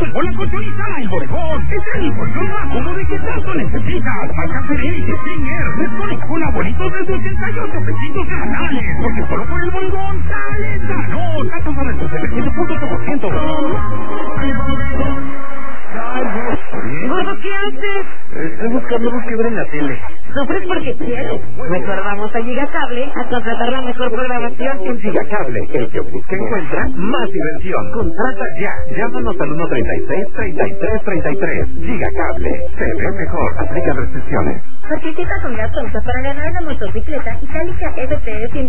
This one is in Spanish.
llegó la colchonista y bodegón. Es el colchón más cómodo que tanto necesitas. Marca Ferrer y Springer. Descones con abuelitos desde 88 pesitos semanales. Porque solo por el bodegón sales ganón. Hasta sobre el 700.8%. Gordo, ¿qué haces? Estoy buscando luz que ver en la tele. Sufres porque quieres. Mejor vamos a Gigacable a contratar la mejor programación. En Gigacable, el que busca encuentra más diversión. Contrata ya. Llámanos al 136-3333. Gigacable. Se ve mejor. Aplica restricciones. Participa con la tonta para ganar la motocicleta Itálica FTE 100.